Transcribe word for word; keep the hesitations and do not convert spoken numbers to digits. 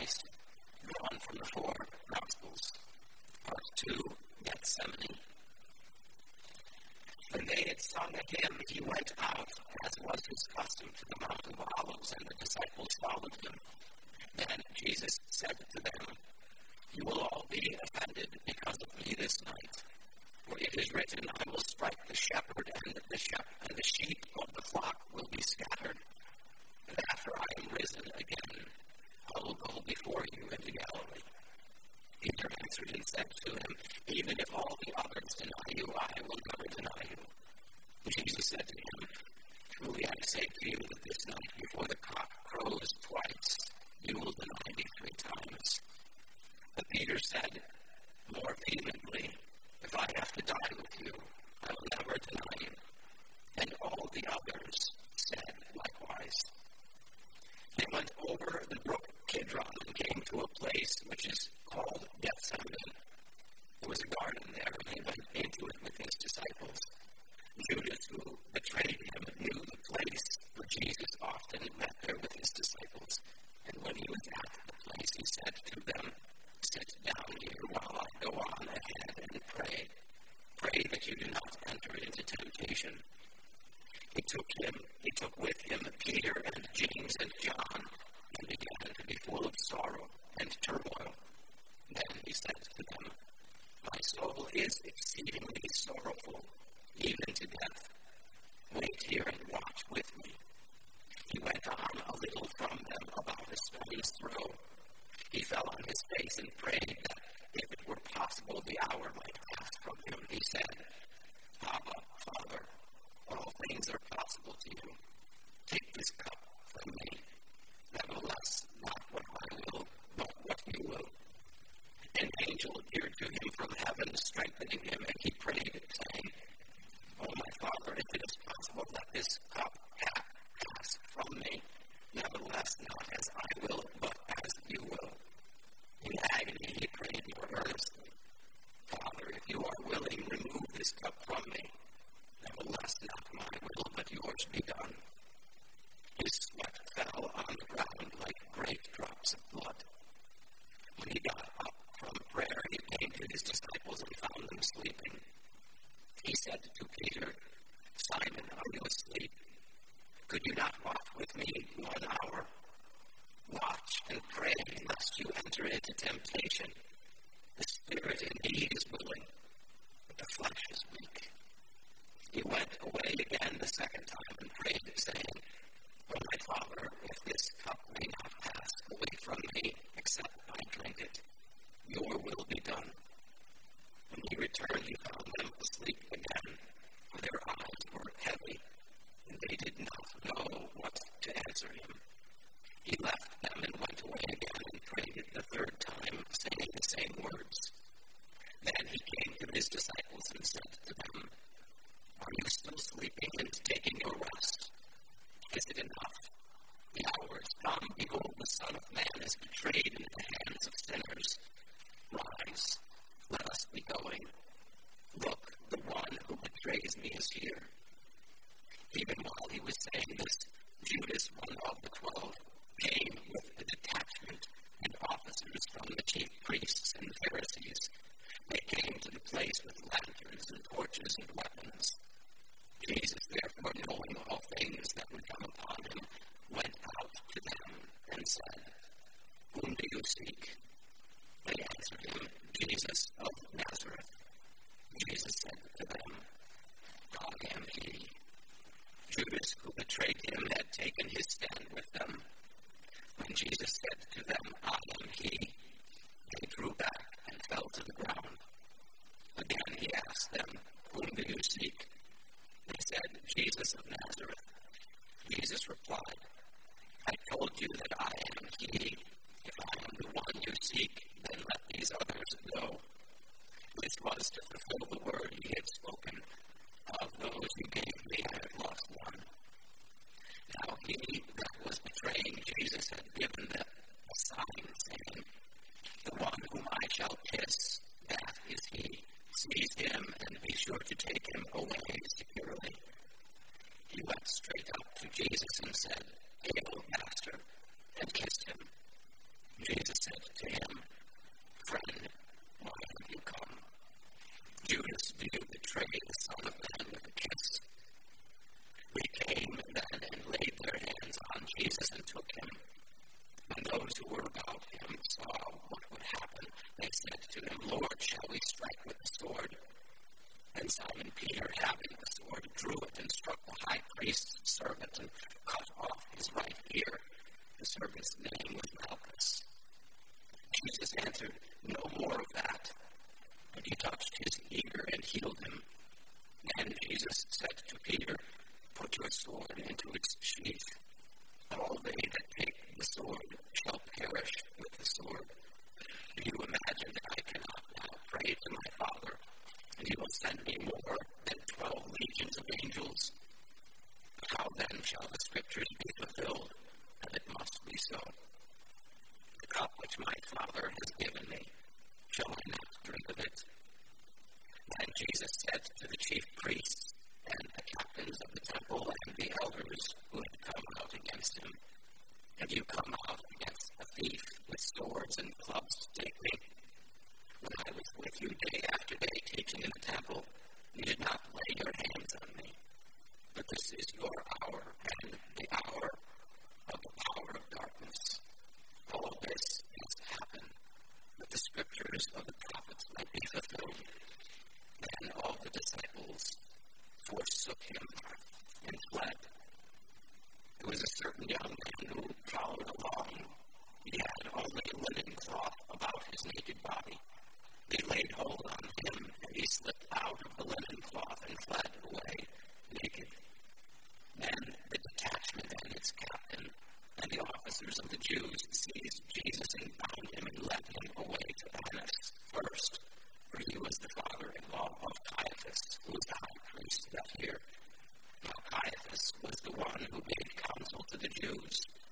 Christ, drawn from the four Gospels. Part two, Gethsemane. When they had sung a hymn, he went out, as was his custom, to the Mount of Olives, and the disciples followed him. Then Jesus said to them, "You will all be offended because of me this night. For it is written, I will strike the shepherd, and the, shep- and the sheep of the flock will be scattered. And after I am risen again, I will go before you into Galilee." Peter answered and said to him, "Even if all the others deny you, I will never deny you." Jesus said to him, "Truly I say to you that this night before the cock crows twice, you will deny me three times." But Peter said more vehemently, "If I have to die with you, I will never deny you." And all the others said likewise. They went over the brook Kidron and came to a place which is called Gethsemane. There was a garden there, and he went into it with his disciples. Judas, who betrayed him, knew the place, for Jesus often met there with his disciples. And when he was at the place, he said to them, "Sit down here while I go on ahead and pray. Pray that you do not enter into temptation." He took him, he took with him Peter and James and John, and began to be full of sorrow and turmoil. Then he said to them, "My soul is exceedingly sorrowful, even to death. Wait here and watch with me." He went on a little from them, about a stone's throw. He fell on his face and prayed that if it were possible the hour might pass from him. He said, "Abba, Father, all things are possible to you. Take this cup from me. Nevertheless, not what I will, but what you will." An angel appeared to him from heaven, strengthening him, and he prayed, saying, "O my Father, if it is possible, let this cup pass from me. Nevertheless, not as I will, but as you will." In agony, he prayed more earnestly, "Father, if you are willing, remove this cup from me. Nevertheless, not my will, but yours be done." His sweat fell on the ground like great drops of blood. When he got up from prayer, he came to his disciples and found them sleeping. He said to Peter, "Simon, are you asleep? Could you not watch with me one hour? Watch and pray, lest you enter into temptation. The spirit indeed is willing, but the flesh is weak." He went away again the second time and prayed, saying, "O my Father, if this cup may not pass away from me, except I drink it, your will be done." When he returned, he found them asleep again, for their eyes were heavy, and they did not know what to answer him. He left them and went away again and prayed the third time, saying the same words. Then he came to his disciples and said to them, "Are you still sleeping and taking your rest? Is it enough? The hour is come. Behold, the Son of Man is betrayed into the hands of sinners. Rise, let us be going. Look, the one who betrays me is here." Even while he was saying this, Judas, one of the twelve, came with a detachment and officers from the chief priests and Pharisees. They came to the place with lanterns and torches and weapons. Jesus, therefore, knowing all things that would come upon him, went out to them and said, "Whom do you seek?" They answered him, "Jesus of Nazareth." Jesus said to them, "I am he." Judas, who betrayed him, had taken his stand with them. When Jesus said to them, "I am he," they drew back and fell to the ground. Again he asked them, "Whom do you seek?" They said, "Jesus of Nazareth." Jesus replied, "I told you that I am he. If I am the one you seek, then let these others go." This was to fulfill the word he had spoken, "Of those you gave me, I have lost one." Now he that was betraying Jesus had given them a sign, saying, "The one whom I shall kiss, that is he. Seize him and be sure to take him away securely." He went straight up to Jesus and said, "Hail, Master." Jesus said to him, "Friend, why have you come?" Judas, do you betray the Son of Man with a kiss? We came then and laid their hands on Jesus and took him. When those who were about him saw what would happen, they said to him, "Lord, shall we strike with the sword?" And Simon Peter, having the sword, drew it and struck the high priest's servant and cut off his right ear. The servant's name was Malchus. Jesus answered, "No more of that." And he touched his ear and healed him. And Jesus said to Peter, "Put your sword into its sheath. All they that take the sword shall perish with the sword. Do you imagine that I cannot now pray to my Father, and he will send me more than twelve legions of angels? How then shall the Scriptures be fulfilled? And it must be so. The cup which my Father has given me, shall I not drink of it?" Then Jesus said to the chief priests and the captains of the temple and the elders who had come out against him, "Have you come out against a thief with swords and clubs to take me? When I was with you day after day teaching in the temple, you did not lay your hands on me. But this is your hour and the hour of the power of darkness. All this has happened, that the Scriptures of the prophets might be fulfilled." Then all the disciples forsook him and fled. There was a certain young man who followed along. He had only a linen cloth about his naked body. They laid hold on him, and he slipped out of the linen cloth and fled away naked. Then the detachment and its captain and the officers of the Jews seized Jesus and bound him and led him away to Annas first, for he was the father-in-law of Caiaphas, who was the high priest that year. Now Caiaphas was the one who gave counsel to the Jews